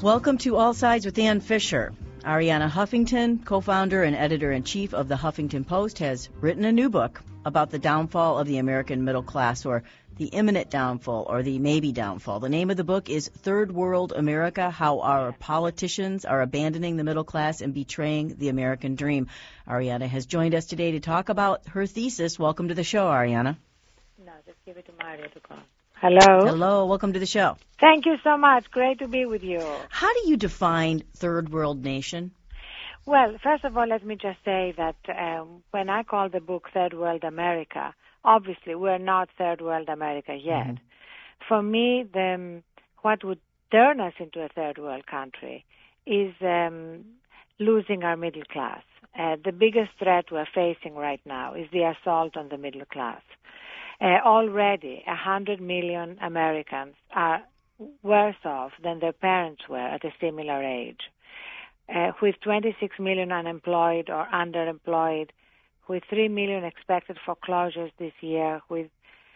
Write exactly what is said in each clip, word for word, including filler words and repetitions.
Welcome to All Sides with Ann Fisher. Arianna Huffington, co-founder and editor-in-chief of the Huffington Post, has written a new book about the downfall of the American middle class, or the imminent downfall, or the maybe downfall. The name of the book is Third World America, How Our Politicians Are Abandoning the Middle Class and Betraying the American Dream. Arianna has joined us today to talk about her thesis. Welcome to the show, Arianna. No, just give it to Mario to call. Hello. Hello. Welcome to the show. Thank you so much. Great to be with you. How do you define third world nation? Well, first of all, let me just say that um, when I call the book Third World America, obviously we're not Third World America yet. Mm-hmm. For me, the, what would turn us into a third world country is um, losing our middle class. Uh, the biggest threat we're facing right now is the assault on the middle class. Uh, already, one hundred million Americans are worse off than their parents were at a similar age. Uh, with twenty-six million unemployed or underemployed, with three million expected foreclosures this year, with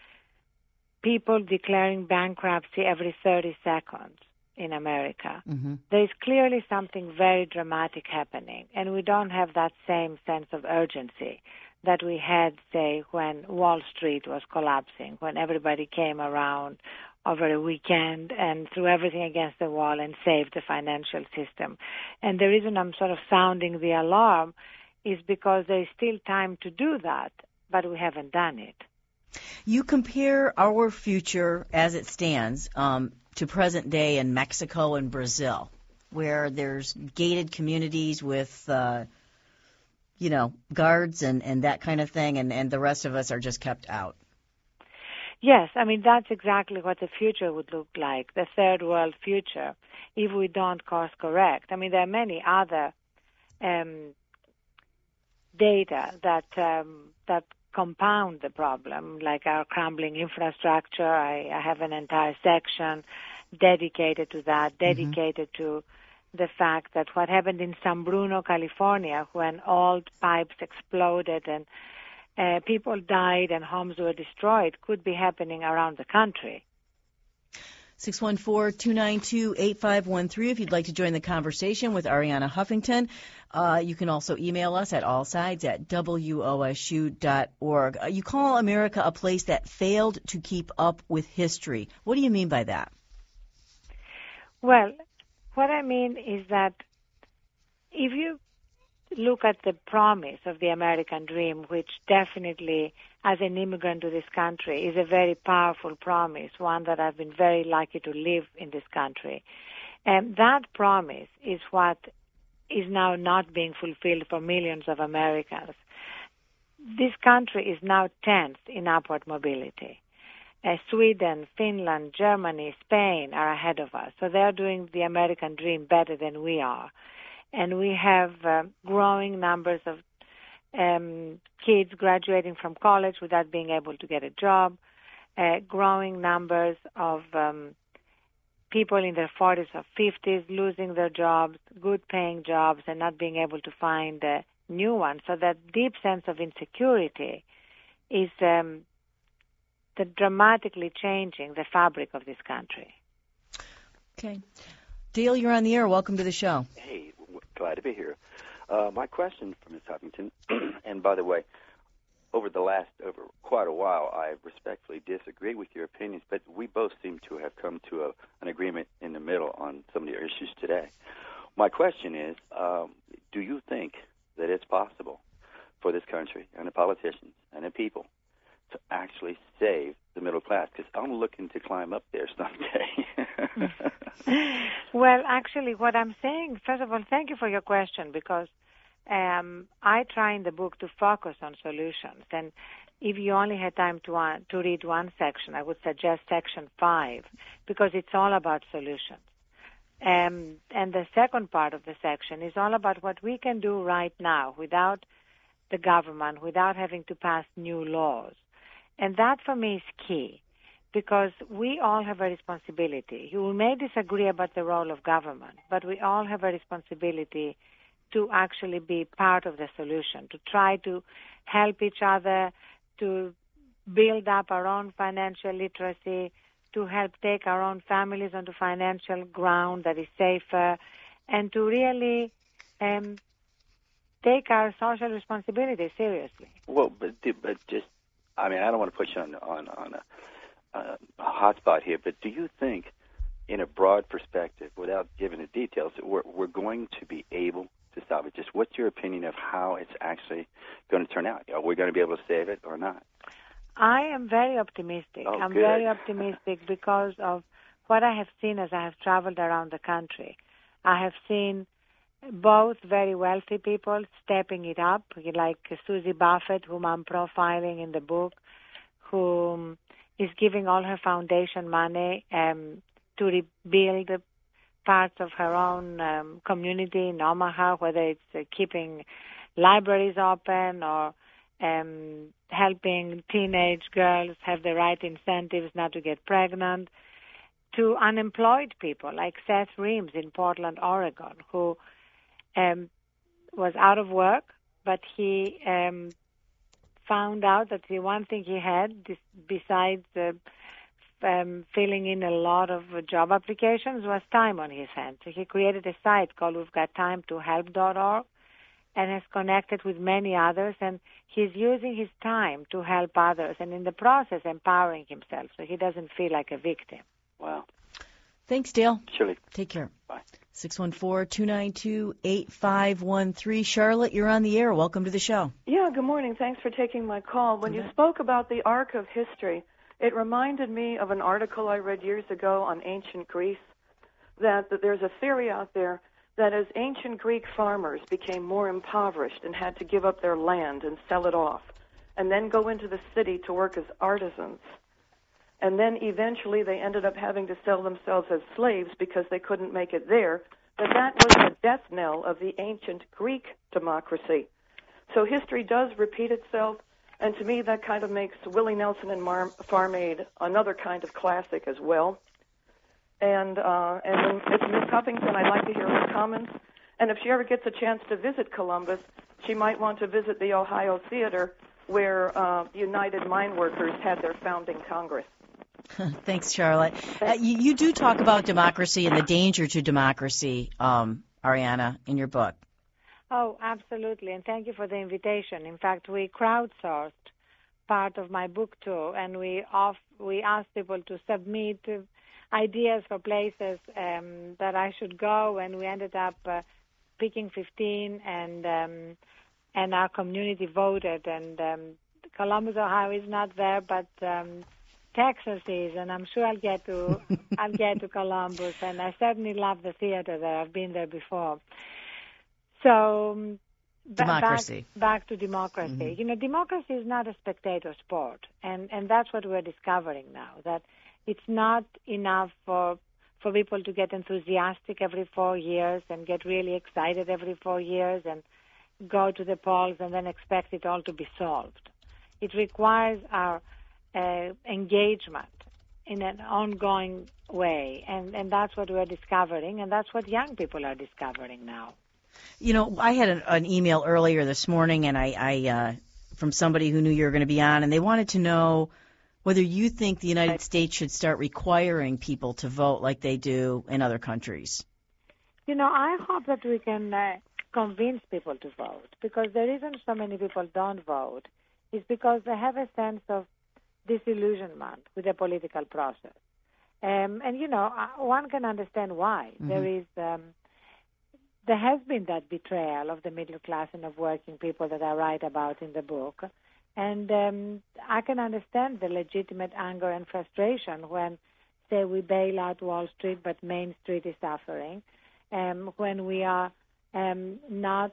people declaring bankruptcy every thirty seconds in America, mm-hmm. there is clearly something very dramatic happening, and we don't have that same sense of urgency that we had, say, when Wall Street was collapsing, when everybody came around over a weekend and threw everything against the wall and saved the financial system. And the reason I'm sort of sounding the alarm is because there is still time to do that, but we haven't done it. You compare our future as it stands um, to present day in Mexico and Brazil, where there's gated communities with uh, you know, guards and, and that kind of thing, and, and the rest of us are just kept out. Yes, I mean, that's exactly what the future would look like, the third world future, if we don't course correct. I mean, there are many other um, data that um, that compound the problem, like our crumbling infrastructure. I, I have an entire section dedicated to that, dedicated mm-hmm. to the fact that what happened in San Bruno, California, when old pipes exploded and uh, people died and homes were destroyed, could be happening around the country. six one four, two nine two, eight five one three if you'd like to join the conversation with Arianna Huffington. Uh, you can also email us at allsides at W O S U dot org. Uh, you call America a place that failed to keep up with history. What do you mean by that? Well, what I mean is that if you look at the promise of the American dream, which definitely, as an immigrant to this country, is a very powerful promise, one that I've been very lucky to live in this country, and that promise is what is now not being fulfilled for millions of Americans. This country is now tenth in upward mobility. Uh, Sweden, Finland, Germany, Spain are ahead of us. So they're doing the American dream better than we are. And we have uh, growing numbers of um, kids graduating from college without being able to get a job, uh, growing numbers of um, people in their forties or fifties losing their jobs, good-paying jobs, and not being able to find uh, new ones. So that deep sense of insecurity is um, the dramatically changing the fabric of this country. Okay. Dale, you're on the air. Welcome to the show. Hey, glad to be here. Uh, my question for Miz Huffington, and by the way, over the last, over quite a while, I respectfully disagree with your opinions, but we both seem to have come to a, an agreement in the middle on some of the issues today. My question is, um, do you think that it's possible for this country and the politicians and the people to actually save the middle class? Because I'm looking to climb up there someday. Well, actually, what I'm saying, first of all, thank you for your question, because um, I try in the book to focus on solutions. And if you only had time to, uh, to read one section, I would suggest section five, because it's all about solutions. Um, and the second part of the section is all about what we can do right now without the government, without having to pass new laws. And that, for me, is key, because we all have a responsibility. You may disagree about the role of government, but we all have a responsibility to actually be part of the solution, to try to help each other, to build up our own financial literacy, to help take our own families onto financial ground that is safer, and to really um, take our social responsibility seriously. Well, but but just, I mean, I don't want to put you on on on a, a hot spot here, but do you think, in a broad perspective, without giving the details, that we're we're going to be able to stop it? Just what's your opinion of how it's actually going to turn out? Are we going to be able to save it or not? I am very optimistic. Oh, I'm good. very optimistic because of what I have seen as I have traveled around the country. I have seen both very wealthy people stepping it up, like Susie Buffett, whom I'm profiling in the book, who is giving all her foundation money um, to rebuild parts of her own um, community in Omaha, whether it's uh, keeping libraries open or um, helping teenage girls have the right incentives not to get pregnant, to unemployed people like Seth Reams in Portland, Oregon, who um, was out of work, but he um, found out that the one thing he had, this, besides uh, um, filling in a lot of uh, job applications, was time on his hands. So he created a site called we've got time to help dot org and has connected with many others, and he's using his time to help others and in the process empowering himself so he doesn't feel like a victim. Wow. Thanks, Dale. Shirley. Take care. Bye. six one four, two nine two, eight five one three. Charlotte, you're on the air. Welcome to the show. Yeah, good morning. Thanks for taking my call. When you spoke about the arc of history, it reminded me of an article I read years ago on ancient Greece, that, that there's a theory out there that as ancient Greek farmers became more impoverished and had to give up their land and sell it off, and then go into the city to work as artisans, and then eventually they ended up having to sell themselves as slaves because they couldn't make it there, that that was the death knell of the ancient Greek democracy. So history does repeat itself, and to me that kind of makes Willie Nelson and Mar- Farm Aid another kind of classic as well. And uh, and Miss Miss Huffington, I'd like to hear her comments. And if she ever gets a chance to visit Columbus, she might want to visit the Ohio Theater where uh, the United Mine Workers had their founding Congress. Thanks, Charlotte. Uh, you, you do talk about democracy and the danger to democracy, um, Ariana, in your book. Oh, absolutely, and thank you for the invitation. In fact, we crowdsourced part of my book too, and we off, we asked people to submit uh, ideas for places um, that I should go, and we ended up uh, picking fifteen, and um, and our community voted. And um, Columbus, Ohio is not there, but um, Texas is, and I'm sure I'll get to I'll get to Columbus, and I certainly love the theater there. I've been there before. So um, democracy. Back, back to democracy. Mm-hmm. You know, democracy is not a spectator sport, and, and that's what we're discovering now, that it's not enough for for people to get enthusiastic every four years and get really excited every four years and go to the polls and then expect it all to be solved. It requires our uh, engagement in an ongoing way, and, and that's what we're discovering, and that's what young people are discovering now. You know, I had an, an email earlier this morning, and I, I uh, from somebody who knew you were going to be on, and they wanted to know whether you think the United States should start requiring people to vote like they do in other countries. You know, I hope that we can uh, convince people to vote, because the reason so many people don't vote is because they have a sense of disillusionment with the political process. Um, and, you know, one can understand why. Mm-hmm. There is... Um, There has been that betrayal of the middle class and of working people that I write about in the book. And um, I can understand the legitimate anger and frustration when, say, we bail out Wall Street, but Main Street is suffering, um, when we are um, not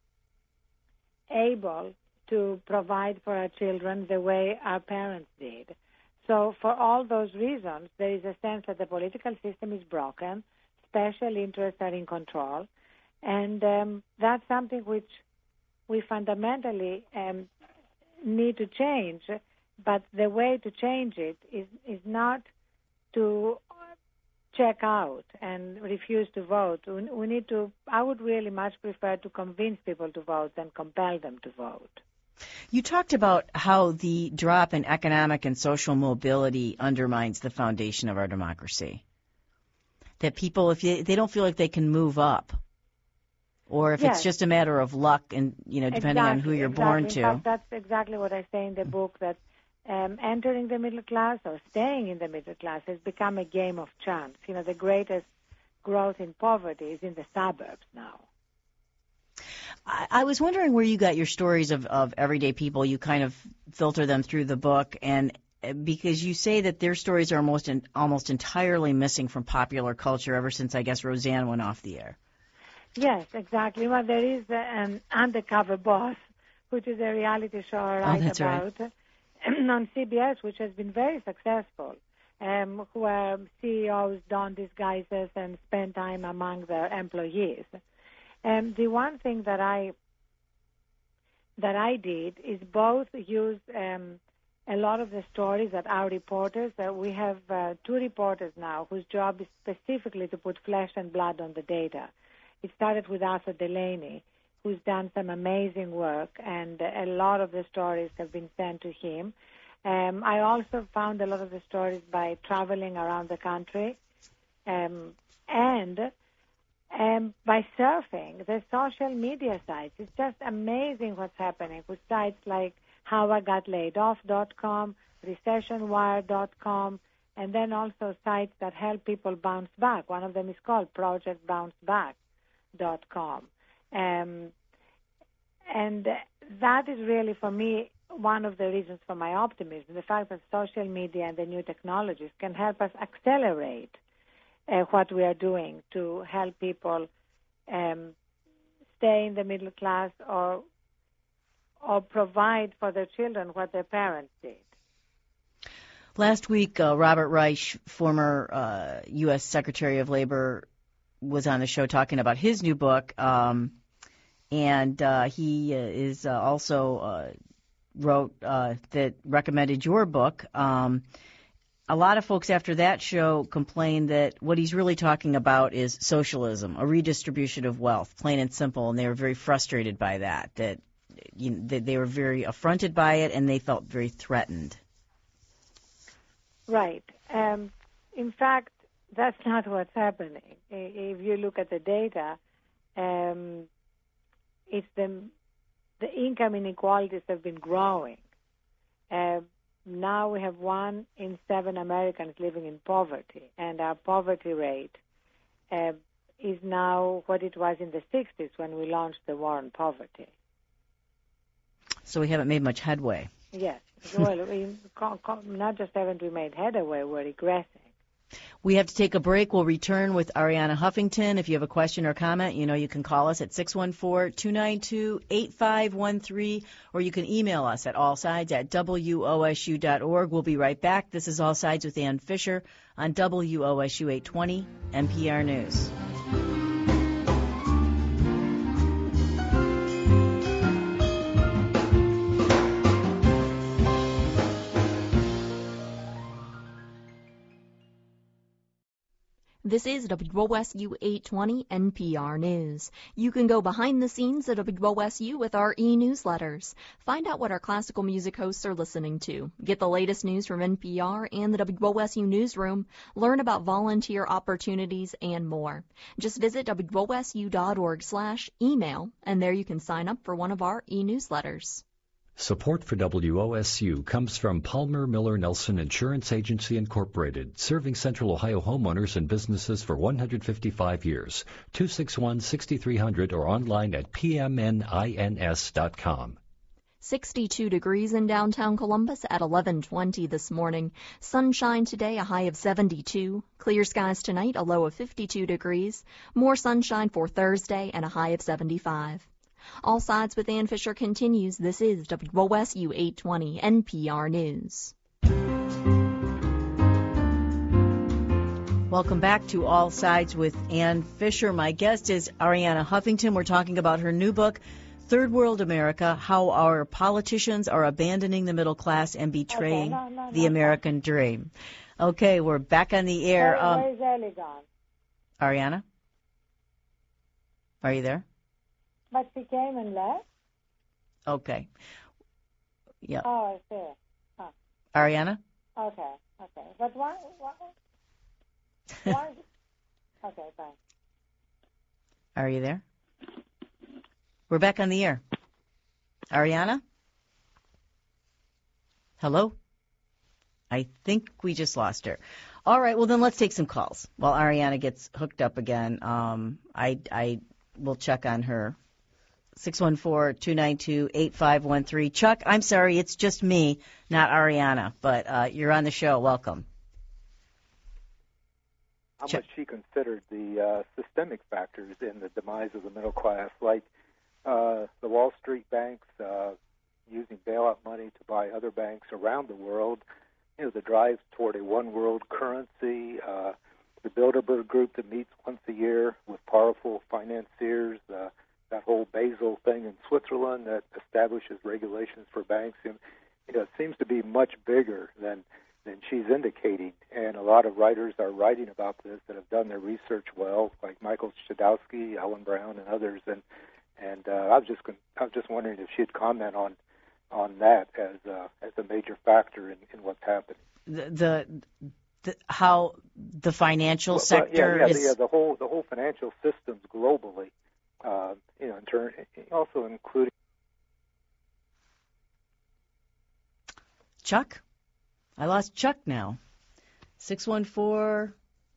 able to provide for our children the way our parents did. So for all those reasons, there is a sense that the political system is broken, special interests are in control, and um, that's something which we fundamentally um, need to change. But the way to change it is, is not to check out and refuse to vote. We, we need to, I would really much prefer to convince people to vote than compel them to vote. You talked about how the drop in economic and social mobility undermines the foundation of our democracy. That people, if you, they don't feel like they can move up, or if yes. it's just a matter of luck, and you know, depending exactly, on who you're exactly. born in to. Fact, that's exactly what I say in the book. That um, entering the middle class or staying in the middle class has become a game of chance. You know, the greatest growth in poverty is in the suburbs now. I, I was wondering where you got your stories of, of everyday people. You kind of filter them through the book, and because you say that their stories are almost in, almost entirely missing from popular culture ever since, I guess, Roseanne went off the air. Yes, exactly. Well, there is an Undercover Boss, which is a reality show I write oh, that's about right. on C B S, which has been very successful, um, where C E Os don disguises and spend time among their employees. And the one thing that I that I did is both use um, a lot of the stories that our reporters, uh, we have uh, two reporters now whose job is specifically to put flesh and blood on the data. It started with Arthur Delaney, who's done some amazing work, and a lot of the stories have been sent to him. Um, I also found a lot of the stories by traveling around the country um, and um, by surfing the social media sites. It's just amazing what's happening with sites like how I got laid off dot com, recession wire dot com, and then also sites that help people bounce back. One of them is called project bounce back dot com. Um, and that is really, for me, one of the reasons for my optimism, the fact that social media and the new technologies can help us accelerate uh, what we are doing to help people um, stay in the middle class or or provide for their children what their parents did. Last week, uh, Robert Reich, former uh, U S Secretary of Labor, was on the show talking about his new book, um, and uh, he uh, is uh, also uh, wrote uh, that recommended your book. Um, a lot of folks after that show complained that what he's really talking about is socialism, a redistribution of wealth, plain and simple, and they were very frustrated by that, that, you know, that they were very affronted by it and they felt very threatened. Right. Um, in fact, that's not what's happening. If you look at the data, um, it's the the income inequalities have been growing. Uh, now we have one in seven Americans living in poverty, and our poverty rate uh, is now what it was in the sixties when we launched the war on poverty. So we haven't made much headway. Yes. Well, we, not just haven't we made headway, we're regressing. We have to take a break. We'll return with Arianna Huffington. If you have a question or comment, you know you can call us at six one four, two nine two, eight five one three, or you can email us at allsides at W O S U dot org. We'll be right back. This is All Sides with Ann Fisher on W O S U eight twenty N P R News. This is W O S U eight twenty N P R News. You can go behind the scenes at W O S U with our e-newsletters. Find out what our classical music hosts are listening to. Get the latest news from N P R and the W O S U newsroom. Learn about volunteer opportunities and more. Just visit W O S U dot org slash email, and there you can sign up for one of our e-newsletters. Support for W O S U comes from Palmer Miller Nelson Insurance Agency Incorporated, serving Central Ohio homeowners and businesses for one hundred fifty-five years. two six one, six three zero zero or online at p m n ins dot com. sixty-two degrees in downtown Columbus at eleven twenty this morning. Sunshine today, a high of seventy-two. Clear skies tonight, a low of fifty-two degrees. More sunshine for Thursday and a high of seventy-five. All Sides with Ann Fisher continues. This is W O S U eight twenty N P R News. Welcome back to All Sides with Ann Fisher. My guest is Arianna Huffington. We're talking about her new book, Third World America, How Our Politicians Are Abandoning the Middle Class and Betraying okay, no, no, the no, American no. Dream. Okay, we're back on the air. Where, Um, where's Ellie gone? Arianna? Are you there? But she came and left. Okay. Yeah. Oh, I see. Huh. Ariana? Okay, okay. But why, why, why? Okay, bye. Are you there? We're back on the air. Ariana? Hello? I think we just lost her. All right, well, then let's take some calls while Ariana gets hooked up again. Um, I, I will check on her. six one four, two nine two, eight five one three. Chuck, I'm sorry, it's just me, not Ariana, but uh, you're on the show. Welcome. How Chuck. much she considered the uh, systemic factors in the demise of the middle class, like uh, the Wall Street banks uh, using bailout money to buy other banks around the world, you know, the drive toward a one-world currency, uh, the Bilderberg Group that meets once a year with powerful financiers, uh, that whole Basel thing in Switzerland that establishes regulations for banks. And, you know, it seems to be much bigger than than she's indicating. And a lot of writers are writing about this that have done their research well, like Michael Sadowski, Ellen Brown, and others. And and uh, I was just I was just wondering if she'd comment on on that as uh, as a major factor in, in what's happening. The, the, the how the financial well, sector yeah, yeah, is the, yeah, the whole the whole financial systems globally, uh, you know, in turn, also including Chuck. I lost Chuck now. six one four.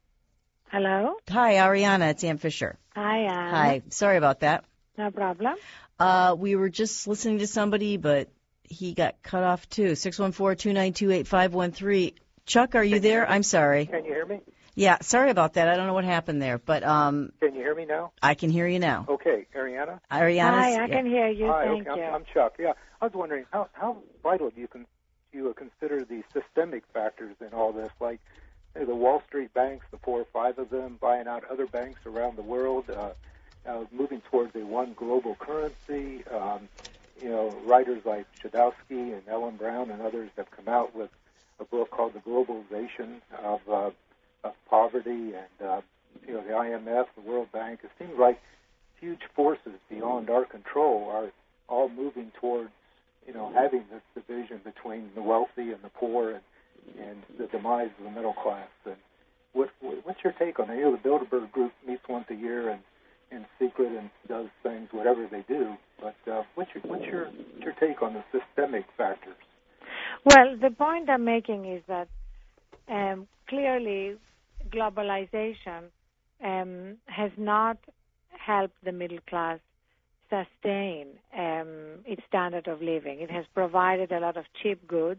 Hello? Hi, Ariana. It's Ann Fisher. Hi, Ann. Hi. Sorry about that. No problem. Uh, we were just listening to somebody, but he got cut off too. six one four, two nine two, eight five one three. Chuck, are you there? I'm sorry. Can you hear me? Yeah, sorry about that. I don't know what happened there, but um, Can you hear me now? I can hear you now. Okay, Ariana. Ariana. Hi, I yeah. can hear you. Hi, Thank okay, you. I'm, I'm Chuck. Yeah, I was wondering how how vital do you can you consider the systemic factors in all this, like you know, the Wall Street banks, the four or five of them buying out other banks around the world, uh, uh, moving towards a one global currency. Um, you know, writers like Sadowski and Ellen Brown and others have come out with a book called The Globalization of, uh, of Poverty, and uh, you know, the I M F, the World Bank. It seems like huge forces beyond our control are all moving towards, you know, having this division between the wealthy and the poor, and, and the demise of the middle class. And what, what's your take on it? You know, the Bilderberg Group meets once a year and in secret and does things, whatever they do. But uh, what's your what's your what's your take on the systemic factors? Well, the point I'm making is that um, clearly globalization um, has not helped the middle class sustain um, its standard of living. It has provided a lot of cheap goods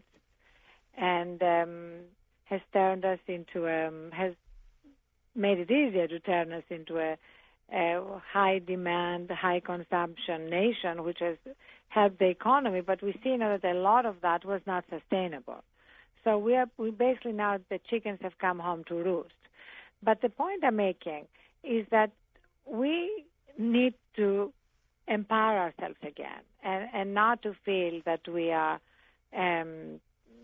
and um, has turned us into um, has made it easier to turn us into a, a high demand, high consumption nation, which has helped the economy. But we see now that a lot of that was not sustainable. So we are we basically now the chickens have come home to roost. But the point I'm making is that we need to empower ourselves again, and, and not to feel that we are um,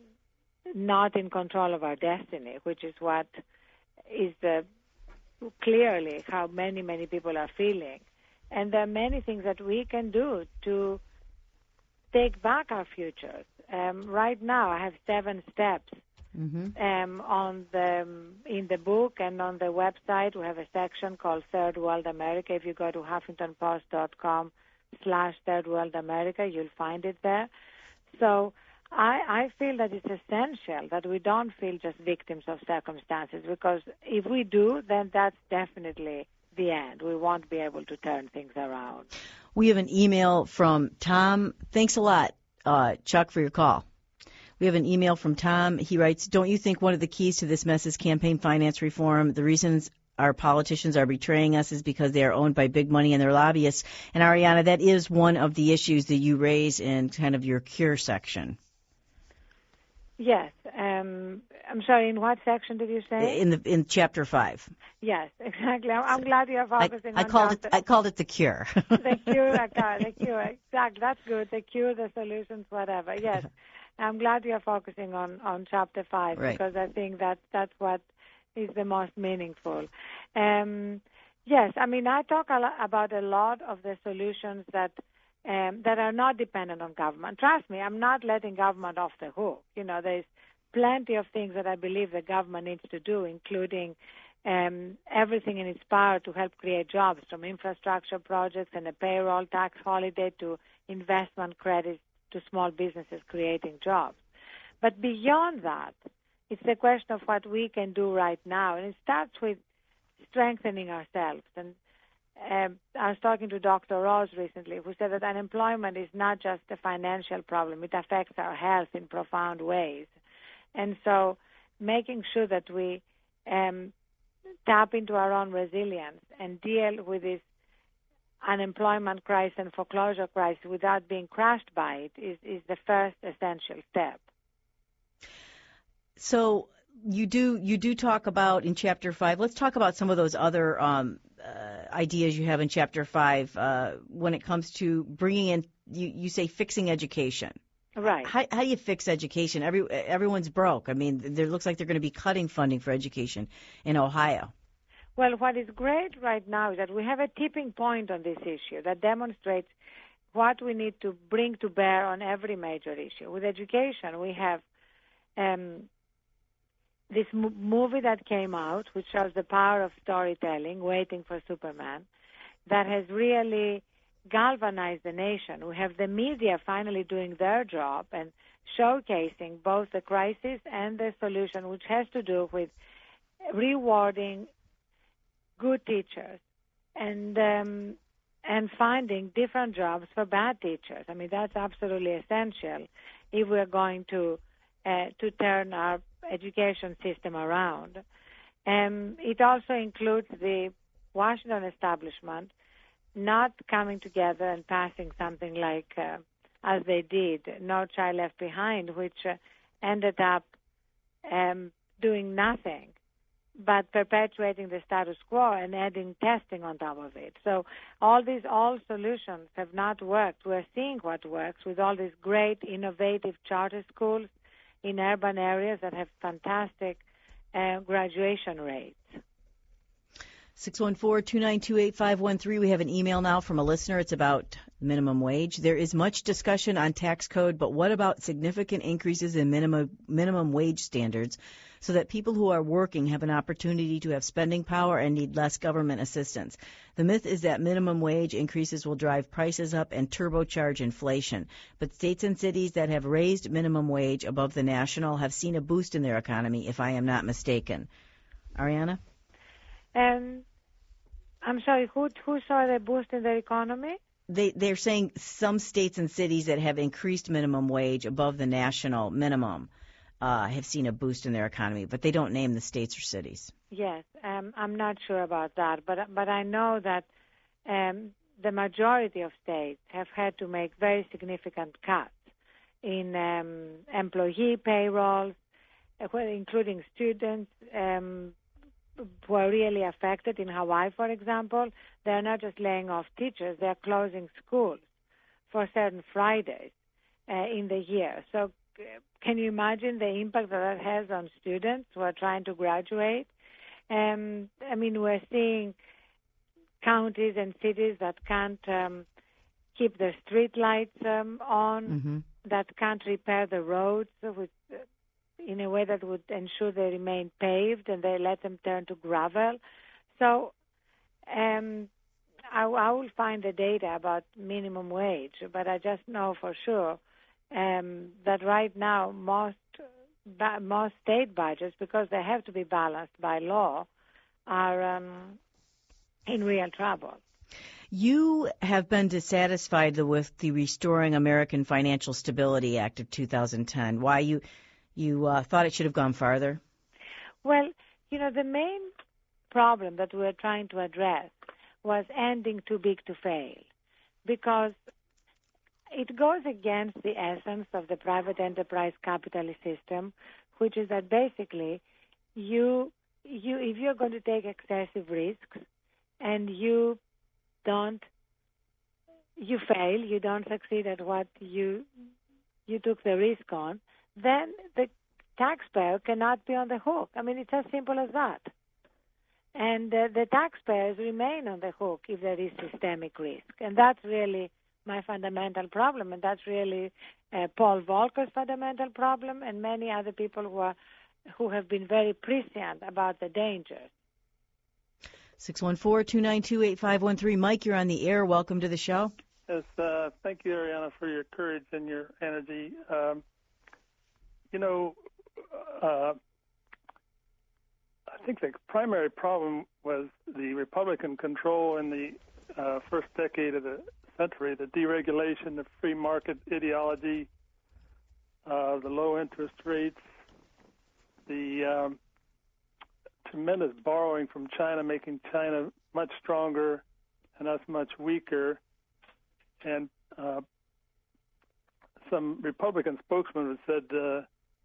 not in control of our destiny, which is what is the, clearly how many, many people are feeling. And there are many things that we can do to take back our futures. Um, right now, I have seven steps mm-hmm. um, on the in the book and on the website. We have a section called Third World America. If you go to Huffington Post dot com slash Third World America, you'll find it there. So I, I feel that it's essential that we don't feel just victims of circumstances, because if we do, then that's definitely the end. We won't be able to turn things around. We have an email from Tom. Thanks a lot, uh, Chuck, for your call. We have an email from Tom. He writes, don't you think one of the keys to this mess is campaign finance reform? The reasons our politicians are betraying us is because they are owned by big money and their lobbyists. And, Ariana, that is one of the issues that you raise in kind of your cure section. Yes. Um, I'm sorry, in what section did you say? In the in chapter five. Yes, exactly. I'm, I'm glad you're focusing I, I on called chapter. it I called it the cure. The cure, the cure. Exactly. That's good. The cure, the solutions, whatever. Yes. I'm glad you're focusing on, on chapter five, right. Because I think that that's what is the most meaningful. Um, yes, I mean, I talk a lot about a lot of the solutions that um, that are not dependent on government. Trust me, I'm not letting government off the hook. You know, there's plenty of things that I believe the government needs to do, including um, everything in its power to help create jobs, from infrastructure projects and a payroll tax holiday to investment credits to small businesses creating jobs. But beyond that, it's the question of what we can do right now, and it starts with strengthening ourselves. And um, I was talking to Doctor Ross recently, who said that unemployment is not just a financial problem. It affects our health in profound ways. And so making sure that we um, tap into our own resilience and deal with this unemployment crisis and foreclosure crisis without being crushed by it is, is the first essential step. So you do you do talk about in Chapter five. Let's talk about some of those other um, uh, ideas you have in Chapter five uh, when it comes to bringing in. You, you say fixing education. Right. How, how do you fix education? Every everyone's broke. I mean, there looks like they're going to be cutting funding for education in Ohio. Well, what is great right now is that we have a tipping point on this issue that demonstrates what we need to bring to bear on every major issue. With education, we have um, this m- movie that came out, which shows the power of storytelling, Waiting for Superman, that has really galvanized the nation. We have the media finally doing their job and showcasing both the crisis and the solution, which has to do with rewarding good teachers and um, and finding different jobs for bad teachers. I mean, that's absolutely essential if we're going to uh, to turn our education system around. Um, it also includes the Washington establishment not coming together and passing something like, uh, as they did, No Child Left Behind, which uh, ended up um, doing nothing but perpetuating the status quo and adding testing on top of it. So all these all solutions have not worked. We're seeing what works with all these great, innovative charter schools in urban areas that have fantastic uh, graduation rates. six one four, two nine two, eight five one three. We have an email now from a listener. It's about minimum wage. There is much discussion on tax code, but what about significant increases in minimum minimum wage standards so that people who are working have an opportunity to have spending power and need less government assistance? The myth is that minimum wage increases will drive prices up and turbocharge inflation. But states and cities that have raised minimum wage above the national have seen a boost in their economy, if I am not mistaken. Arianna? Um, I'm sorry, who, who saw the boost in their economy? They, they're saying some states and cities that have increased minimum wage above the national minimum uh, have seen a boost in their economy, but they don't name the states or cities. Yes, um, I'm not sure about that, but but I know that um, the majority of states have had to make very significant cuts in um, employee payrolls, including students um, who are really affected. In Hawaii, for example, they're not just laying off teachers, they're closing schools for certain Fridays uh, in the year. So uh, can you imagine the impact that that has on students who are trying to graduate? Um, I mean, we're seeing counties and cities that can't um, keep their street lights um, on, Mm-hmm. that can't repair the roads with uh, in a way that would ensure they remain paved and they let them turn to gravel. So um, I, I will find the data about minimum wage, but I just know for sure um, that right now most ba- most state budgets, because they have to be balanced by law, are um, in real trouble. You have been dissatisfied with the Restoring American Financial Stability Act of two thousand ten. Why you you uh, thought it should have gone farther? Well, you know, the main problem that we were trying to address was ending too big to fail, because it goes against the essence of the private enterprise capitalist system, which is that basically you you if you're going to take excessive risks and you don't you fail, you don't succeed at what you you took the risk on, then the taxpayer cannot be on the hook. I mean, it's as simple as that. And uh, the taxpayers remain on the hook if there is systemic risk. And that's really my fundamental problem, and that's really uh, Paul Volcker's fundamental problem, and many other people who are who have been very prescient about the dangers. six one four, two nine two, eight five one three. Mike, you're on the air. Welcome to the show. Yes, uh, thank you, Ariana, for your courage and your energy. Um, you know, uh, I think the primary problem was the Republican control in the uh, first decade of the century, the deregulation, the free market ideology, uh, the low interest rates, the um, tremendous borrowing from China, making China much stronger and us much weaker. And uh, some Republican spokesman have said, uh,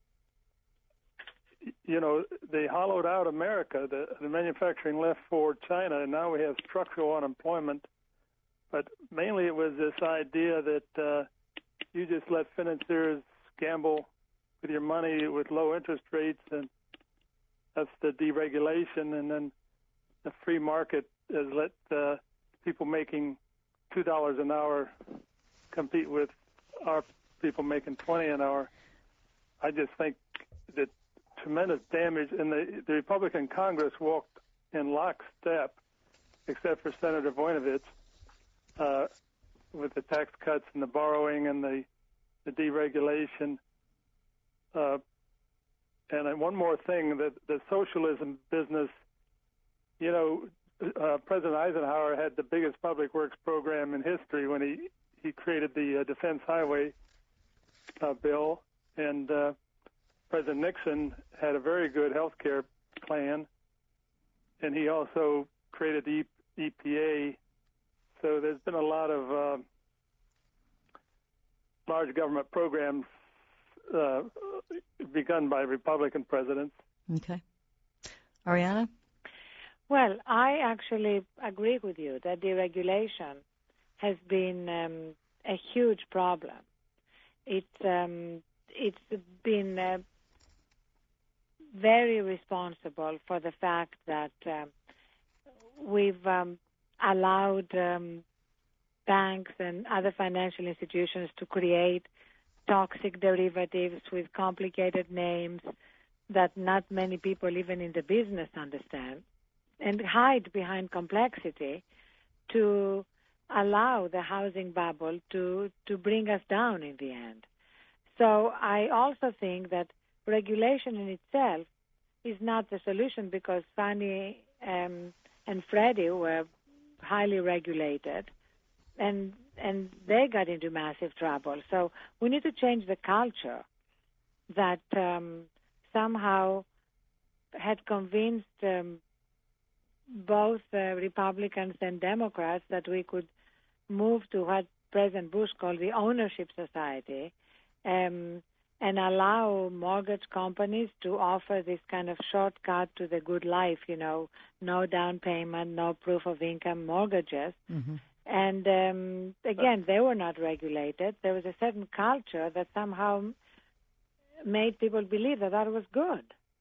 you know, they hollowed out America. The, the manufacturing left for China, and now we have structural unemployment. But mainly it was this idea that uh, you just let financiers gamble with your money with low interest rates, and that's the deregulation. And then the free market has let uh, people making two dollars an hour compete with our people making twenty an hour. I just think that tremendous damage, and the, the Republican Congress walked in lockstep, except for Senator Voinovich, uh, with the tax cuts and the borrowing and the, the deregulation. Uh, and then one more thing, that the socialism business, you know, uh, President Eisenhower had the biggest public works program in history when he, he created the uh, Defense Highway uh, Bill, and uh, President Nixon had a very good health care plan, and he also created the E P A. So there's been a lot of uh, large government programs uh, begun by Republican presidents. Okay. Ariana? Well, I actually agree with you that deregulation has been um, a huge problem. It's um, it's been uh, very responsible for the fact that uh, we've um, allowed um, banks and other financial institutions to create toxic derivatives with complicated names that not many people, even in the business, understand, and hide behind complexity to allow the housing bubble to, to bring us down in the end. So I also think that regulation in itself is not the solution, because Fannie um, and Freddie were highly regulated, and and they got into massive trouble. So we need to change the culture that um, somehow had convinced um, both uh, Republicans and Democrats that we could move to what President Bush called the ownership society, um, and allow mortgage companies to offer this kind of shortcut to the good life, you know, no down payment, no proof of income mortgages. Mm-hmm. And um, again, they were not regulated. There was a certain culture that somehow made people believe that that was good.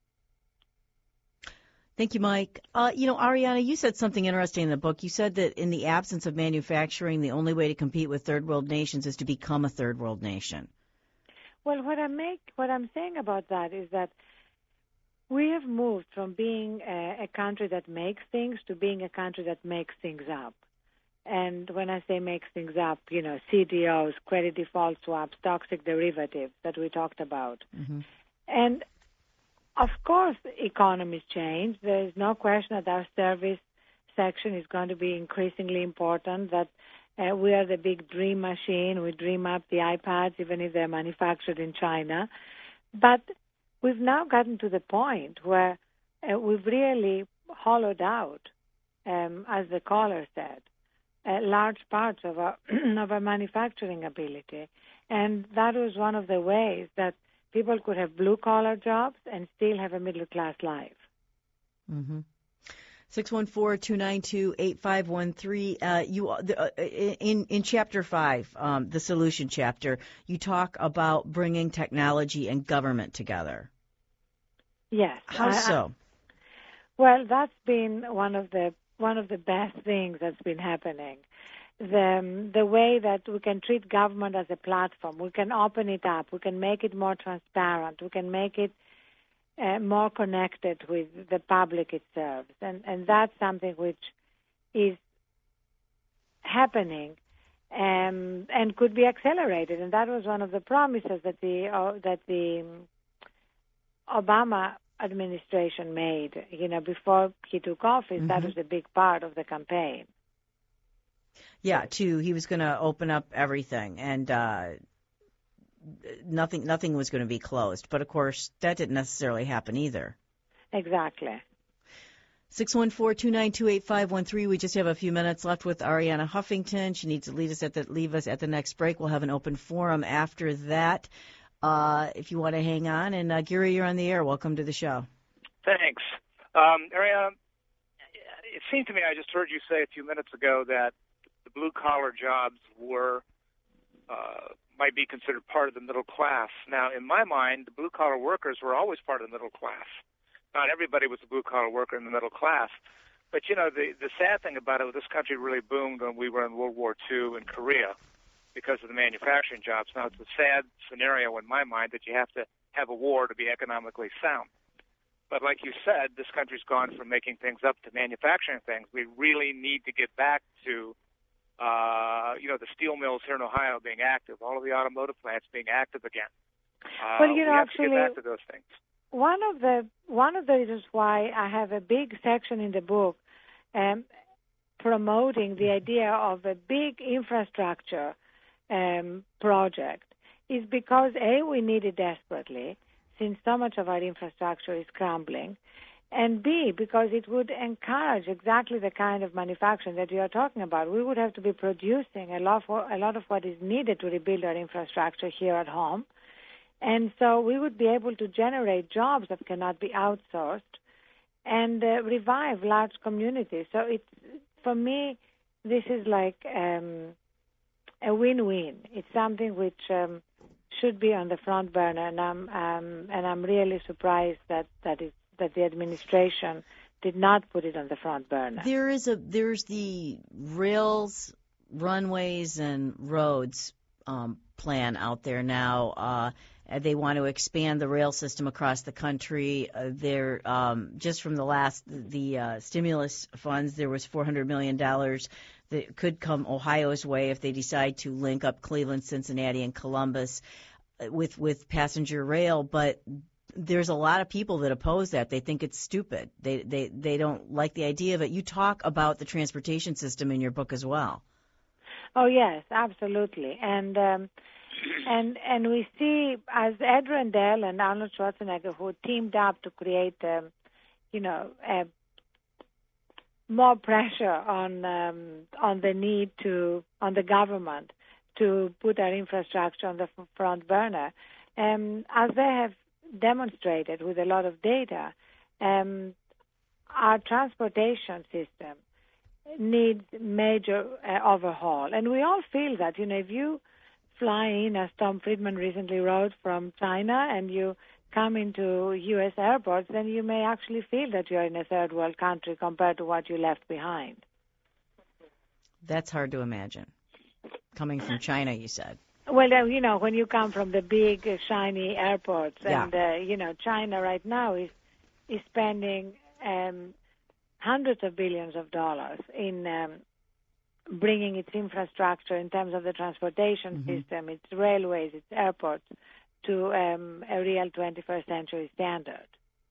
Thank you, Mike. Uh, you know, Ariana, you said something interesting in the book. You said that in the absence of manufacturing, the only way to compete with third world nations is to become a third world nation. Well, what I make, what I'm saying about that is that we have moved from being a, a country that makes things to being a country that makes things up. And when I say makes things up, you know, C D Os, credit default swaps, toxic derivatives that we talked about. Mm-hmm. And of course, economies change. There is no question that our service section is going to be increasingly important, that uh, we are the big dream machine. We dream up the iPads, even if they're manufactured in China. But we've now gotten to the point where uh, we've really hollowed out, um, as the caller said, uh, large parts of our, of our manufacturing ability. And that was one of the ways that people could have blue-collar jobs and still have a middle-class life. Mm-hmm. six one four, two nine two, eight five one three. Uh, you, uh, in, in Chapter five, um, the solution chapter, you talk about bringing technology and government together. Yes. How I, so? I, well, that's been one of the one of the best things that's been happening. the the way that we can treat government as a platform. We can open it up. We can make it more transparent. We can make it uh, more connected with the public it serves. And, and that's something which is happening um, and could be accelerated. And that was one of the promises that the uh, that the Obama administration made. You know, before he took office, mm-hmm. that was a big part of the campaign. Yeah, too. He was going to open up everything, and uh, nothing nothing was going to be closed. But, of course, that didn't necessarily happen either. Exactly. six one four, two nine two, eight five one three. We just have a few minutes left with Arianna Huffington. She needs to lead us at the, leave us at the next break. We'll have an open forum after that uh, if you want to hang on. And, uh, Gary, you're on the air. Welcome to the show. Thanks. Um, Arianna, it seemed to me, I just heard you say a few minutes ago that the blue-collar jobs were uh, might be considered part of the middle class. Now, in my mind, the blue-collar workers were always part of the middle class. Not everybody was a blue-collar worker in the middle class. But, you know, the, the sad thing about it, this country really boomed when we were in World War Two in Korea because of the manufacturing jobs. Now, it's a sad scenario in my mind that you have to have a war to be economically sound. But like you said, this country's gone from making things up to manufacturing things. We really need to get back to Uh, you know, the steel mills here in Ohio being active, all of the automotive plants being active again. Uh, well, you know, we have actually, to get back to those things. One of the one of the reasons why I have a big section in the book um, promoting the idea of a big infrastructure um, project is because, A, we need it desperately, since so much of our infrastructure is crumbling, and B, because it would encourage exactly the kind of manufacturing that you are talking about. We would have to be producing a lot, for, a lot of what is needed to rebuild our infrastructure here at home. And so we would be able to generate jobs that cannot be outsourced and uh, revive large communities. So it's, for me, this is like um, a win-win. It's something which um, should be on the front burner, and I'm, um, and I'm really surprised that, that it's that the administration did not put it on the front burner. There is a there's the rails, runways, and roads um, plan out there now. Uh, they want to expand the rail system across the country. Uh, there, um, just from the last the uh, stimulus funds, there was four hundred million dollars that could come Ohio's way if they decide to link up Cleveland, Cincinnati, and Columbus with with passenger rail, but there's a lot of people that oppose that. They think it's stupid. They they they don't like the idea of it. You talk about the transportation system in your book as well. Oh yes, absolutely. And um, and and we see as Ed Rendell and Arnold Schwarzenegger, who teamed up to create, um, you know, a more pressure on um, on the need to on the government to put our infrastructure on the front burner, um, as they have demonstrated with a lot of data, um, our transportation system needs major uh, overhaul. And we all feel that, you know, if you fly in, as Tom Friedman recently wrote, from China, and you come into U S airports, then you may actually feel that you're in a third world country compared to what you left behind. That's hard to imagine. Coming from China, you said. Well, uh, you know, when you come from the big, uh, shiny airports, yeah. and, uh, you know, China right now is is spending um, hundreds of billions of dollars in um, bringing its infrastructure in terms of the transportation mm-hmm. system, its railways, its airports, to um, a real twenty-first century standard.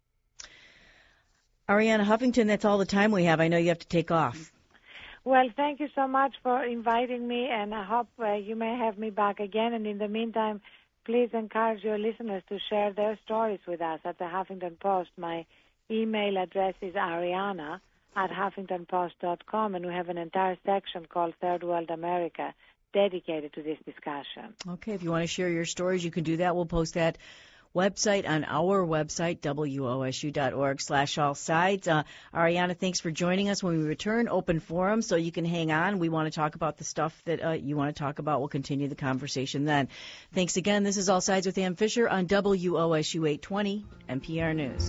Arianna Huffington, that's all the time we have. I know you have to take off. Well, thank you so much for inviting me, and I hope uh, you may have me back again. And in the meantime, please encourage your listeners to share their stories with us at the Huffington Post. My email address is arianna at huffington post dot com, and we have an entire section called Third World America dedicated to this discussion. Okay, if you want to share your stories, you can do that. We'll post that website on our website, W O S U dot org slash all sides. Uh, Arianna, thanks for joining us. When we return, open forum, so you can hang on. We want to talk about the stuff that uh, you want to talk about. We'll continue the conversation then. Thanks again. This is All Sides with Ann Fisher on W O S U eight twenty N P R News.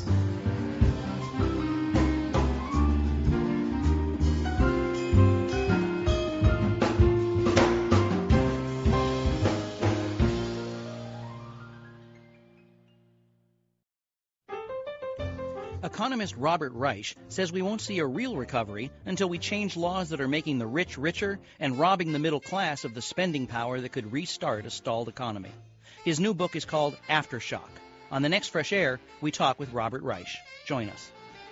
Economist Robert Reich says we won't see a real recovery until we change laws that are making the rich richer and robbing the middle class of the spending power that could restart a stalled economy. His new book is called Aftershock. On the next Fresh Air, we talk with Robert Reich. Join us.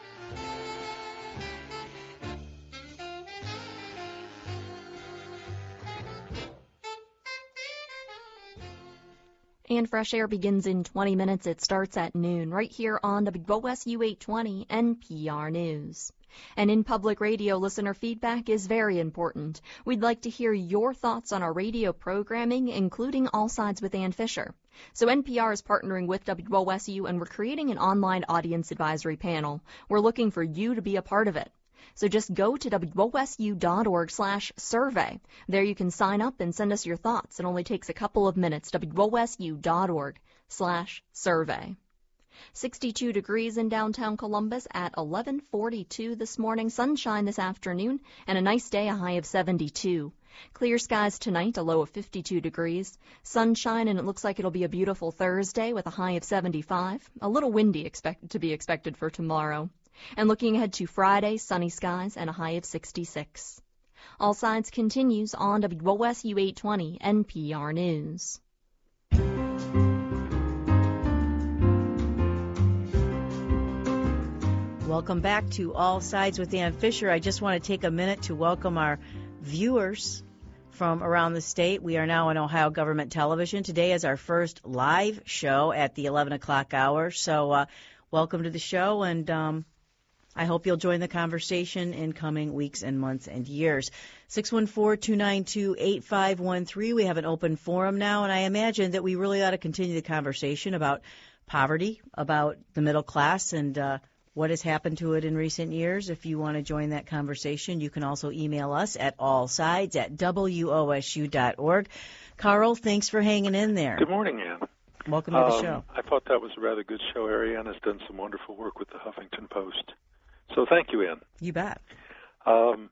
And Fresh Air begins in twenty minutes. It starts at noon right here on W O S U eight twenty N P R News. And in public radio, listener feedback is very important. We'd like to hear your thoughts on our radio programming, including All Sides with Ann Fisher. So N P R is partnering with W O S U, and we're creating an online audience advisory panel. We're looking for you to be a part of it. So just go to W O S U dot org slash survey. There you can sign up and send us your thoughts. It only takes a couple of minutes. W O S U dot org slash survey. sixty-two degrees in downtown Columbus at eleven forty-two this morning. Sunshine this afternoon and a nice day, a high of seventy-two. Clear skies tonight, a low of fifty-two degrees. Sunshine, and it looks like it'll be a beautiful Thursday with a high of seventy-five. A little windy expect to be expected for tomorrow. And looking ahead to Friday, sunny skies and a high of sixty-six. All Sides continues on W O S U eight twenty N P R News. Welcome back to All Sides with Ann Fisher. I just want to take a minute to welcome our viewers from around the state. We are now on Ohio Government Television. Today is our first live show at the eleven o'clock hour. So uh, welcome to the show, and um, I hope you'll join the conversation in coming weeks and months and years. six one four, two nine two, eight five one three. We have an open forum now, and I imagine that we really ought to continue the conversation about poverty, about the middle class, and uh, what has happened to it in recent years. If you want to join that conversation, you can also email us at allsides at W O S U dot org. Carl, thanks for hanging in there. Good morning, Ann. Welcome to the um, show. I thought that was a rather good show. Ariane has done some wonderful work with the Huffington Post. So thank you, Ann. You bet. Um,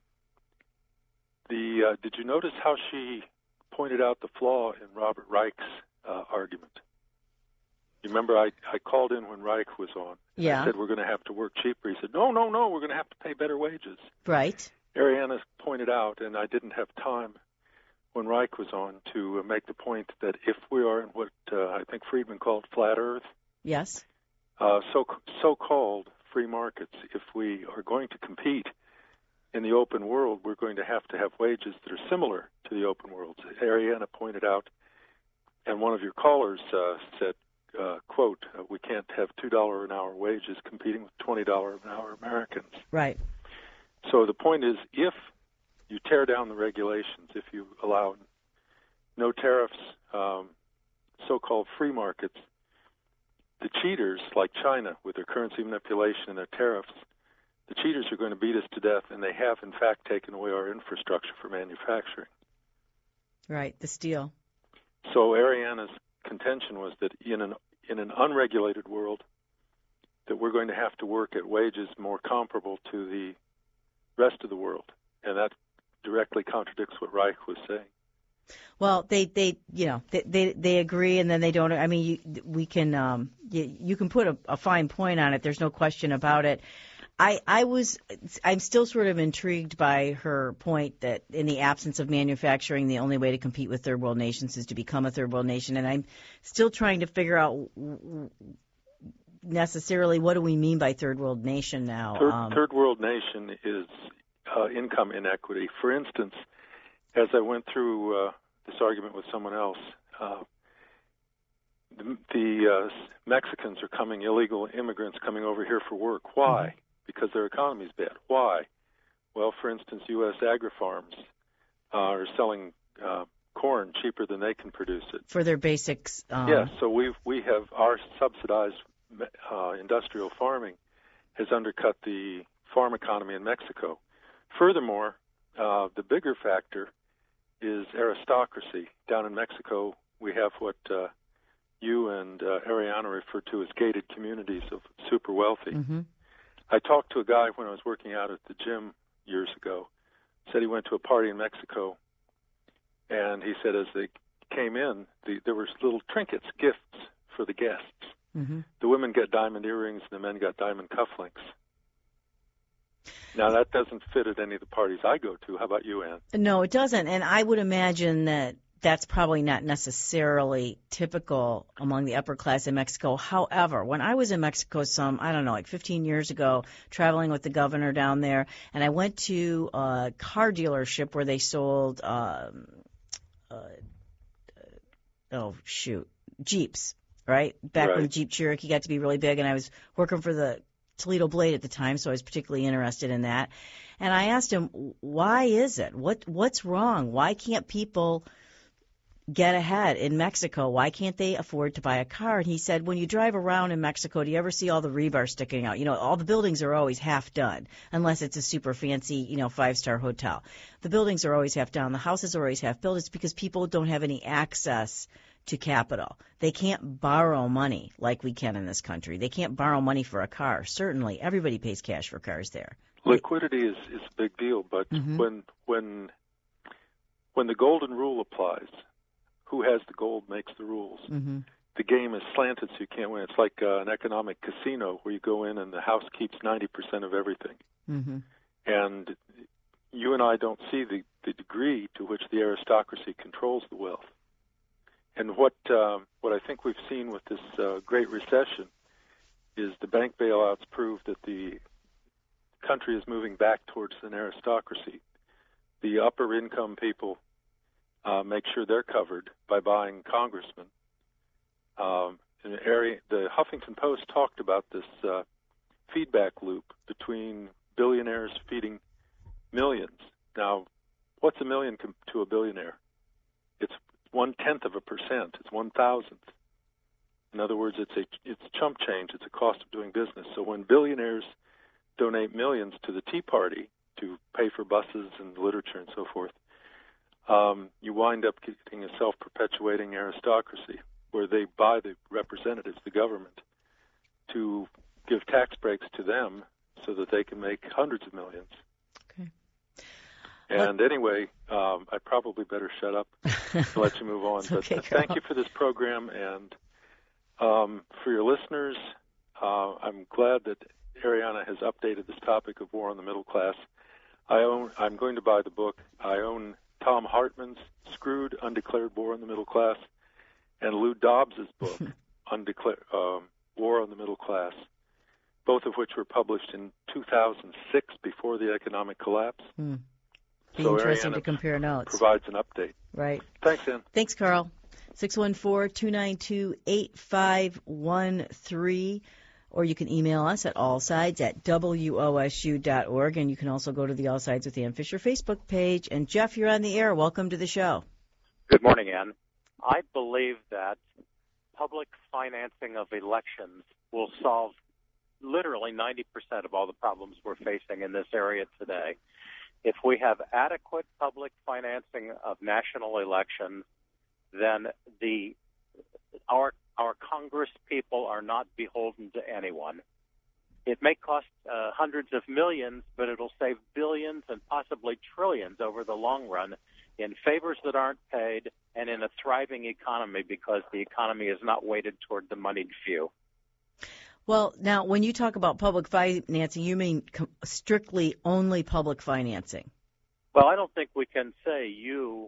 the uh, did you notice how she pointed out the flaw in Robert Reich's uh, argument? You remember I, I called in when Reich was on. Yeah. I said we're going to have to work cheaper. He said, no, no, no, we're going to have to pay better wages. Right. Ariana pointed out, and I didn't have time when Reich was on to uh, make the point that if we are in what uh, I think Friedman called flat Earth, yes, uh, so so-called free markets, if we are going to compete in the open world, we're going to have to have wages that are similar to the open world. Ariana pointed out, and one of your callers uh, said, uh, quote, uh, we can't have two dollars an hour wages competing with twenty dollars an hour Americans. Right. So the point is, if you tear down the regulations, if you allow no tariffs, um, so-called free markets, the cheaters, like China, with their currency manipulation and their tariffs, the cheaters are going to beat us to death, and they have, in fact, taken away our infrastructure for manufacturing. Right, the steel. So Ariana's contention was that in an in an unregulated world, that we're going to have to work at wages more comparable to the rest of the world, and that directly contradicts what Reich was saying. Well, they, they you know, they, they they agree, and then they don't. I mean, you, we can um, you, you can put a, a fine point on it. There's no question about it. I, I was, I'm still sort of intrigued by her point that in the absence of manufacturing, the only way to compete with third world nations is to become a third world nation. And I'm still trying to figure out necessarily what do we mean by third world nation now. Third, um, third world nation is uh, income inequity. For instance, as I went through uh, this argument with someone else, uh, the, the uh, Mexicans are coming, illegal immigrants coming over here for work. Why? Mm-hmm. Because their economy is bad. Why? Well, for instance, U S agri-farms uh, are selling uh, corn cheaper than they can produce it. For their basics. Um... Yes, so we've, we have our subsidized uh, industrial farming has undercut the farm economy in Mexico. Furthermore, uh, the bigger factor is aristocracy. Down in Mexico, we have what uh, you and uh, Ariana refer to as gated communities of super wealthy. Mm-hmm. I talked to a guy when I was working out at the gym years ago, said he went to a party in Mexico, and he said as they came in, the, there were little trinkets, gifts for the guests. Mm-hmm. The women get diamond earrings, and the men got diamond cufflinks. Now, that doesn't fit at any of the parties I go to. How about you, Ann? No, it doesn't. And I would imagine that that's probably not necessarily typical among the upper class in Mexico. However, when I was in Mexico some, I don't know, like fifteen years ago, traveling with the governor down there, and I went to a car dealership where they sold, um, uh, oh, shoot, Jeeps, right? Back right. when Jeep Cherokee got to be really big, and I was working for the Toledo Blade at the time, so I was particularly interested in that. And I asked him, why is it? What What's wrong? Why can't people get ahead in Mexico? Why can't they afford to buy a car? And he said, when you drive around in Mexico, do you ever see all the rebar sticking out? You know, all the buildings are always half done, unless it's a super fancy, you know, five-star hotel. The buildings are always half done. The houses are always half built. It's because people don't have any access to capital. They can't borrow money like we can in this country. They can't borrow money for a car. Certainly, everybody pays cash for cars there. Liquidity is, is a big deal, but mm-hmm. when when when the golden rule applies, who has the gold makes the rules. Mm-hmm. The game is slanted, so you can't win. It's like uh, an economic casino where you go in and the house keeps ninety percent of everything. Mm-hmm. And you and I don't see the, the degree to which the aristocracy controls the wealth. And what uh, what I think we've seen with this uh, Great Recession is the bank bailouts prove that the country is moving back towards an aristocracy. The upper income people uh, make sure they're covered by buying congressmen. Um, in the area, the Huffington Post talked about this uh, feedback loop between billionaires feeding millions. Now, what's a million com- to a billionaire? It's one-tenth of a percent. It's one thousandth. In other words, it's a it's chump change. It's a cost of doing business. So when billionaires donate millions to the Tea Party to pay for buses and literature and so forth, um, you wind up getting a self-perpetuating aristocracy where they buy the representatives, the government, to give tax breaks to them so that they can make hundreds of millions. Okay. And well, anyway, um, I probably better shut up and let you move on. But okay, thank you for this program. And um, for your listeners, uh, I'm glad that Arianna has updated this topic of war on the middle class. I own. I'm going to buy the book. I own Tom Hartman's Screwed, Undeclared War on the Middle Class, and Lou Dobbs's book, Undeclared um, War on the Middle Class, both of which were published in two thousand six before the economic collapse. Hmm. Be so interesting Arianna to compare notes. Provides an update. Right. Thanks, Ann. Thanks, Carl. six one four, two nine two, eight five one three. Or you can email us at allsides at W O S U dot org, and you can also go to the All Sides with Ann Fisher Facebook page. And, Jeff, you're on the air. Welcome to the show. Good morning, Ann. I believe that public financing of elections will solve literally ninety percent of all the problems we're facing in this area today. If we have adequate public financing of national elections, then the our Our Congress people are not beholden to anyone. It may cost uh, hundreds of millions, but it'll save billions and possibly trillions over the long run in favors that aren't paid and in a thriving economy because the economy is not weighted toward the moneyed few. Well, now, when you talk about public financing, you mean com- strictly only public financing? Well, I don't think we can say you,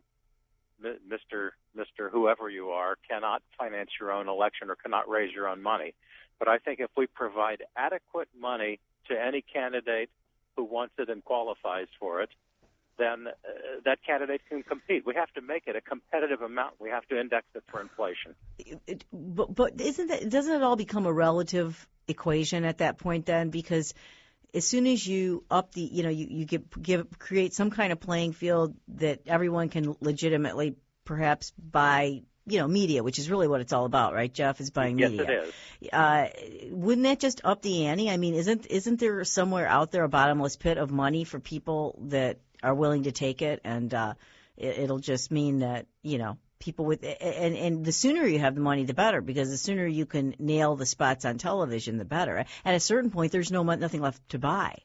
Mister Mister whoever you are, cannot finance your own election or cannot raise your own money. But I think if we provide adequate money to any candidate who wants it and qualifies for it, then uh, that candidate can compete. We have to make it a competitive amount. We have to index it for inflation. It, it, but, but isn't that, doesn't it all become a relative equation at that point then? Because as soon as you up the, you know, you, you give, give, create some kind of playing field that everyone can legitimately perhaps buy, you know, media, which is really what it's all about, right, Jeff, is buying yes, media. Yes, it is. Uh, wouldn't that just up the ante? I mean, isn't isn't there somewhere out there a bottomless pit of money for people that are willing to take it? And uh, it, it'll just mean that, you know, people with and, and the sooner you have the money, the better, because the sooner you can nail the spots on television, the better. At a certain point, there's no nothing left to buy.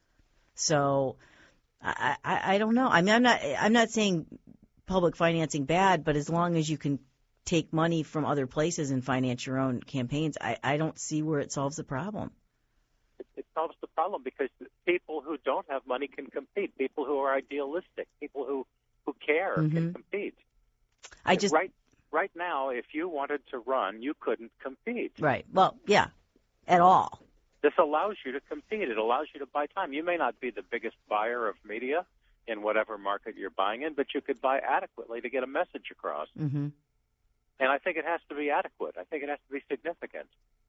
So I, I, I don't know. I mean, I'm not I'm not saying public financing bad, but as long as you can take money from other places and finance your own campaigns, I, I don't see where it solves the problem. It, it solves the problem because people who don't have money can compete. People who are idealistic, people who, who care mm-hmm. can compete. I just right right now, if you wanted to run, you couldn't compete. Right. Well, yeah, at all. This allows you to compete. It allows you to buy time. You may not be the biggest buyer of media in whatever market you're buying in, but you could buy adequately to get a message across. Mm-hmm. And I think it has to be adequate. I think it has to be significant.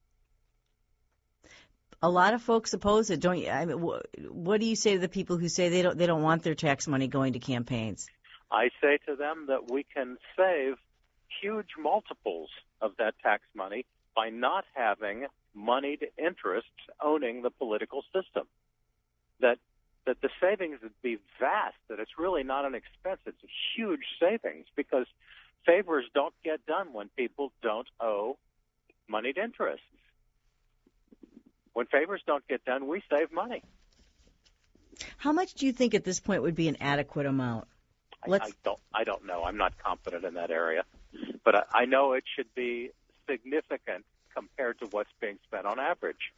A lot of folks oppose it, don't you? I mean, wh- what do you say to the people who say they don't they don't want their tax money going to campaigns? I say to them that we can save huge multiples of that tax money by not having moneyed interests owning the political system. That that the savings would be vast, that it's really not an expense. It's a huge savings because favors don't get done when people don't owe moneyed interests. When favors don't get done, we save money. How much do you think at this point would be an adequate amount? I, I don't. I don't know. I'm not confident in that area, but I, I know it should be significant compared to what's being spent on average.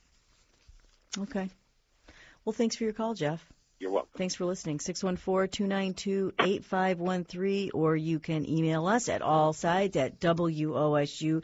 Okay. Well, thanks for your call, Jeff. You're welcome. Thanks for listening. six one four, two nine two, eight five one three, or you can email us at allsides at W O S U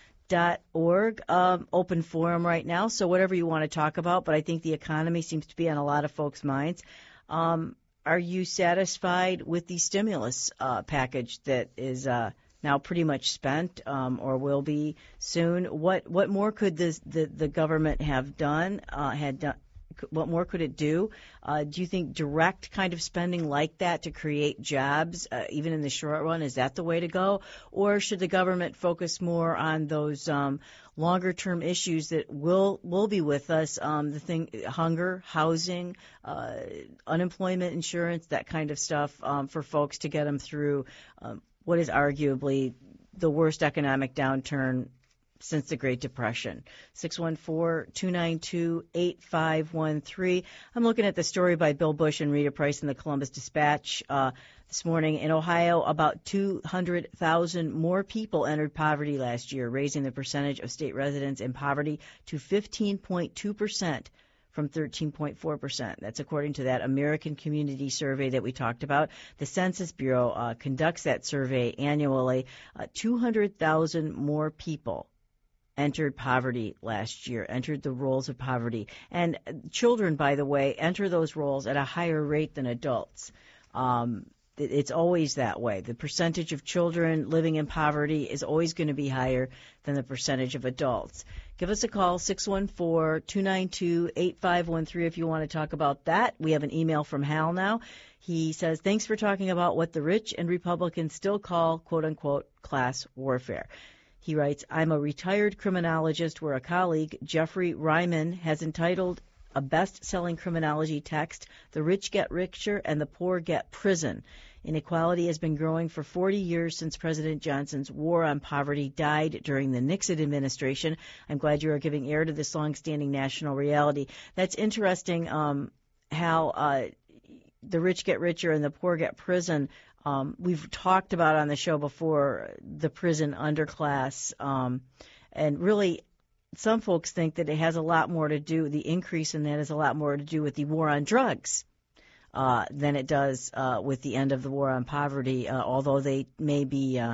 dot org. Um, open forum right now, so whatever you want to talk about, but I think the economy seems to be on a lot of folks' minds. Um, are you satisfied with the stimulus uh, package that is uh, now pretty much spent um, or will be soon? What what more could this, the, the government have done, uh, had done? What more could it do? Uh, do you think direct kind of spending like that to create jobs, uh, even in the short run, is that the way to go? Or should the government focus more on those um, longer-term issues that will will be with us, um, the thing, hunger, housing, uh, unemployment insurance, that kind of stuff um, for folks to get them through um, what is arguably the worst economic downturn since the Great Depression? six one four, two nine two, eight five one three. I'm looking at the story by Bill Bush and Rita Price in the Columbus Dispatch uh, this morning. In Ohio, about two hundred thousand more people entered poverty last year, raising the percentage of state residents in poverty to fifteen point two percent from thirteen point four percent. That's according to that American Community Survey that we talked about. The Census Bureau uh, conducts that survey annually. Uh, two hundred thousand more people entered poverty last year, entered the rolls of poverty. And children, by the way, enter those rolls at a higher rate than adults. Um, it's always that way. The percentage of children living in poverty is always going to be higher than the percentage of adults. Give us a call, six one four, two nine two, eight five one three, if you want to talk about that. We have an email from Hal now. He says, thanks for talking about what the rich and Republicans still call, quote-unquote, class warfare. He writes, I'm a retired criminologist where a colleague, Jeffrey Ryman, has entitled a best-selling criminology text, The Rich Get Richer and the Poor Get Prison. Inequality has been growing for forty years since President Johnson's war on poverty died during the Nixon administration. I'm glad you are giving air to this long-standing national reality. That's interesting, um, how uh, the rich get richer and the poor get prison. Um, we've talked about on the show before the prison underclass, um, and really some folks think that it has a lot more to do, the increase in that has a lot more to do with the war on drugs uh, than it does uh, with the end of the war on poverty, uh, although they may be uh,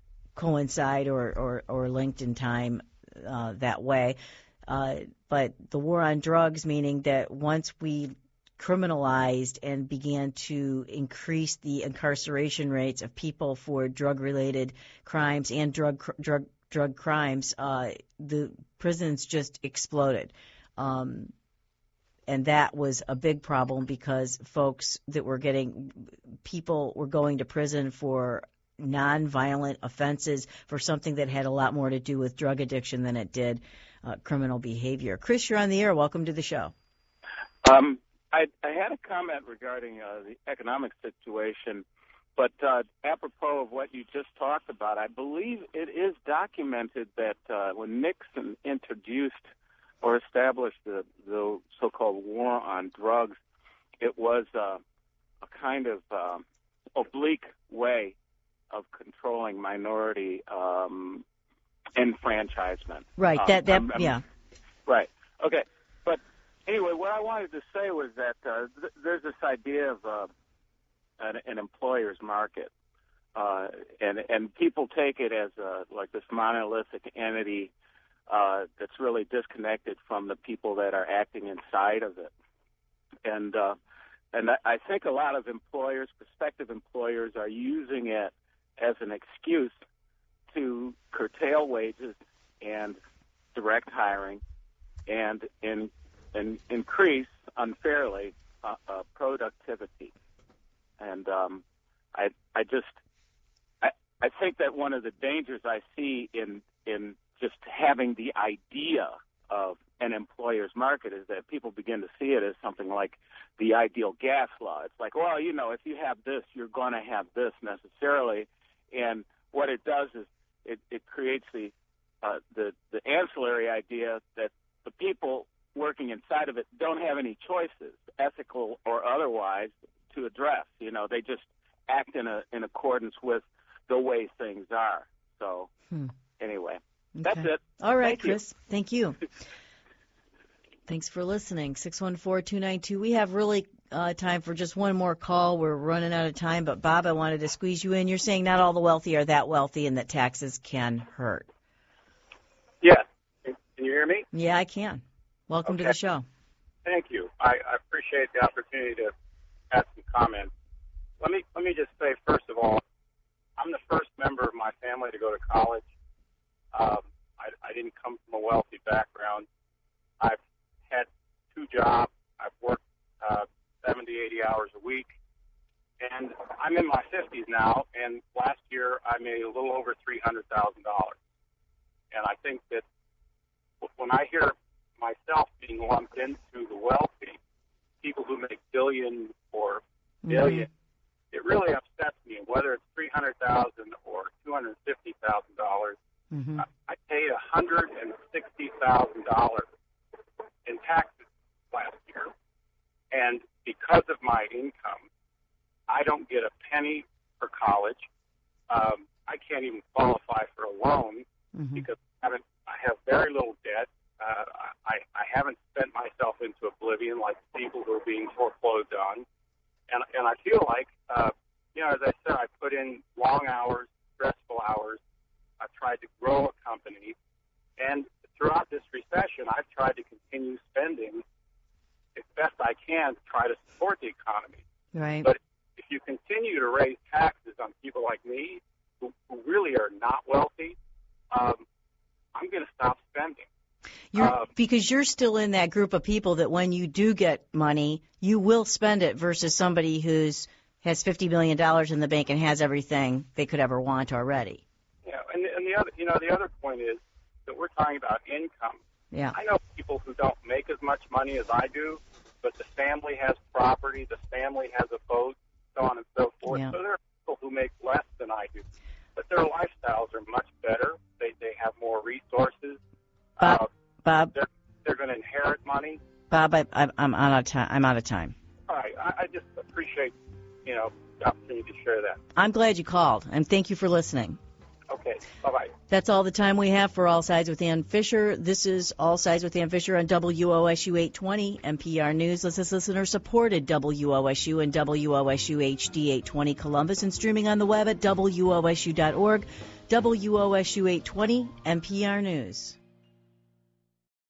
coincide or, or, or linked in time uh, that way. Uh, but the war on drugs, meaning that once we criminalized and began to increase the incarceration rates of people for drug-related crimes and drug drug drug crimes, uh, the prisons just exploded, um, and that was a big problem because folks that were getting people were going to prison for nonviolent offenses for something that had a lot more to do with drug addiction than it did uh, criminal behavior. Chris, you're on the air. Welcome to the show. Um. I, I had a comment regarding uh, the economic situation, but uh, apropos of what you just talked about, I believe it is documented that uh, when Nixon introduced or established the, the so-called war on drugs, it was uh, a kind of uh, oblique way of controlling minority um, enfranchisement. Right. Um, that that I'm, I'm, yeah. Right. Okay. But anyway, what I wanted to say was that uh, th- there's this idea of uh, an, an employer's market, uh, and and people take it as a, like this monolithic entity uh, that's really disconnected from the people that are acting inside of it. And uh, and I think a lot of employers, prospective employers, are using it as an excuse to curtail wages and direct hiring and in, in, increase unfairly uh, uh, productivity. And um, I I just I I think that one of the dangers I see in in just having the idea of an employer's market is that people begin to see it as something like the ideal gas law. It's like, well, you know, if you have this, you're going to have this necessarily. And what it does is it, it creates the, uh, the the ancillary idea that the people working inside of it don't have any choices, ethical or otherwise, to address. You know, they just act in a in accordance with the way things are. So hmm. anyway, okay. that's it. All right, Thank Chris. You. Thank you. Thanks for listening. six one four, two nine two. We have really uh, time for just one more call. We're running out of time. But, Bob, I wanted to squeeze you in. You're saying not all the wealthy are that wealthy and that taxes can hurt. Yes. Can you hear me? Yeah, I can. Welcome okay. to the show. Thank you. I, I appreciate the opportunity to add some comments. Let me let me just say, first of all, I'm the first member of my family to go to college. Um, I, I didn't come from a wealthy background. I've had two jobs. I've worked uh, seventy, eighty hours a week. And I'm in my fifties now, and last year I made a little over three hundred thousand dollars. And I think that when I hear myself being lumped into the wealthy, people who make billions or billions, mm-hmm. it really upsets me. Whether it's three hundred thousand dollars or two hundred fifty thousand dollars, mm-hmm. I, I paid one hundred sixty thousand dollars in taxes last year. And because of my income, I don't get a penny for college. Um, I can't even qualify for a loan mm-hmm. because I haven't. I have very little debt. Uh, I, I haven't spent myself into oblivion like people who are being foreclosed on. And, and I feel like, uh, you know, as I said, I put in long hours, stressful hours. I've tried to grow a company. And throughout this recession, I've tried to continue spending as best I can to try to support the economy. Right. But if you continue to raise taxes on people like me who, who really are not wealthy, um, I'm going to stop spending. You're, um, because you're still in that group of people that when you do get money, you will spend it versus somebody who's has fifty million dollars in the bank and has everything they could ever want already. Yeah, and, and the other, you know, the other point is that we're talking about income. Yeah. I know people who don't make as much money as I do, but the family has property, the family has a boat, so on and so forth. Yeah. So there are people who make less than I do, but their lifestyles are much better. They they have more resources. Bob, uh, Bob, they're they're going to inherit money. Bob, I, I, I'm out of time. I'm out of time. All right, I, I just appreciate, you know, the opportunity to share that. I'm glad you called, and thank you for listening. Okay, bye-bye. That's all the time we have for All Sides with Ann Fisher. This is All Sides with Ann Fisher on W O S U eight twenty, N P R News. This is listener-supported W O S U and W O S U H D eight twenty Columbus, and streaming on the web at W O S U dot org. W O S U eight twenty, N P R News.